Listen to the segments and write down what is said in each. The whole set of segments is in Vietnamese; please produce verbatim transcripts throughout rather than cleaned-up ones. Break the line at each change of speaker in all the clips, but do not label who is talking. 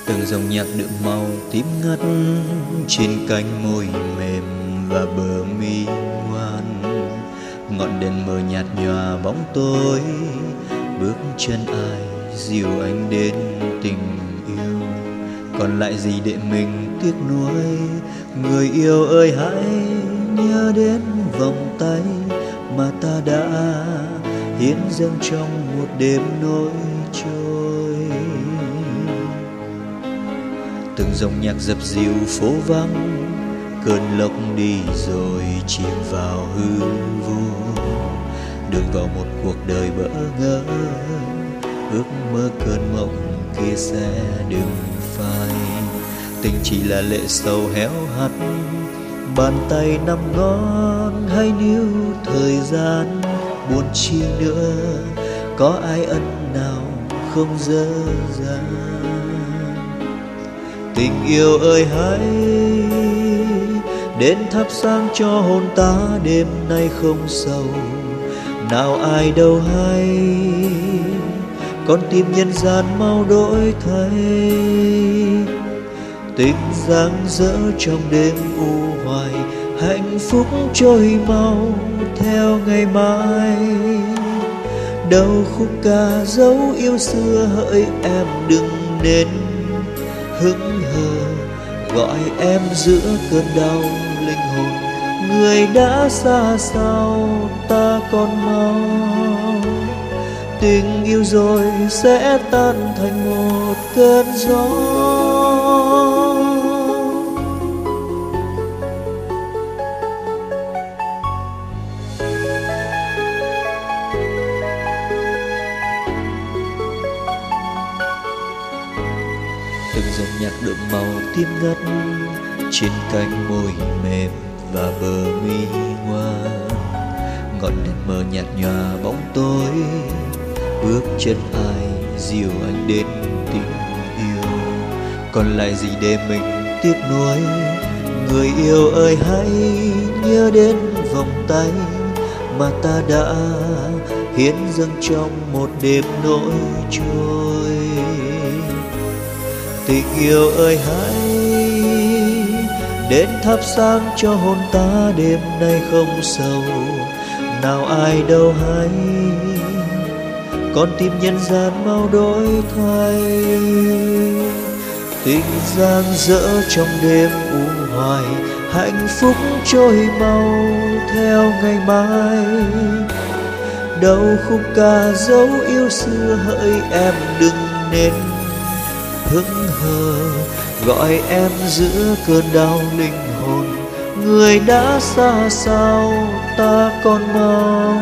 Từng dòng nhạc đượm màu tím ngắt trên cánh môi mềm và bờ mi ngoan. Ngọn đèn mờ nhạt nhòa bóng tối, bước chân ai dìu anh đến tình yêu. Còn lại gì để mình tiếc nuối? Người yêu ơi hãy nhớ đến vòng tay mà ta đã hiến dâng trong một đêm nỗi trôi. Từng dòng nhạc dập dìu phố vắng, cơn lốc đi rồi chìm vào hư vô. Đường vào một cuộc đời bỡ ngỡ, ước mơ cơn mộng kia sẽ đừng phai. Tình chỉ là lệ sầu héo hắt, bàn tay nằm ngón hay níu thời gian. Buồn chi nữa, có ai ân nào không dở dang. Tình yêu ơi hãy đến thắp sáng cho hồn ta đêm nay không sầu. Nào ai đâu hay, con tim nhân gian mau đổi thay. Tình dang dở trong đêm u hoài, hạnh phúc trôi mau theo ngày mai. Đâu khúc ca dấu yêu xưa hỡi em đừng nên hững hờ. Gọi em giữa cơn đau linh hồn, người đã xa sao ta còn mau. Tình yêu rồi sẽ tan thành một cơn gió. Từng dòng nhạc đượm màu tím ngắt trên cánh môi mềm và bờ mi ngoan. Ngọn đèn mờ nhạt nhòa bóng tối, bước chân ai dìu anh đến tình yêu. Còn lại gì để mình tiếc nuối? Người yêu ơi hãy nhớ đến vòng tay mà ta đã hiến dâng trong một đêm nỗi trôi. Tình yêu ơi hãy đến thắp sáng cho hồn ta đêm nay không sầu. Nào ai đâu hay, con tim nhân gian mau đổi thay. Tình dang dở trong đêm u hoài, hạnh phúc trôi mau theo ngày mai. Đâu khúc ca dấu yêu xưa hỡi em đừng nên hững hờ. Gọi em giữa cơn đau linh hồn, người đã xa sao ta còn mong.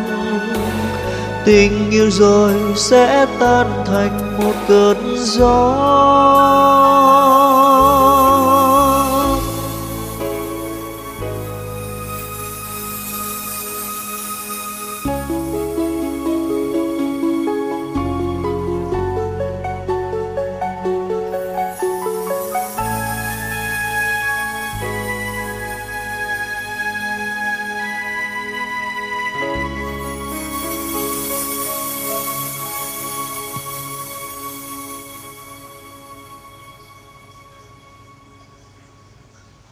Tình yêu rồi sẽ tan thành một cơn gió.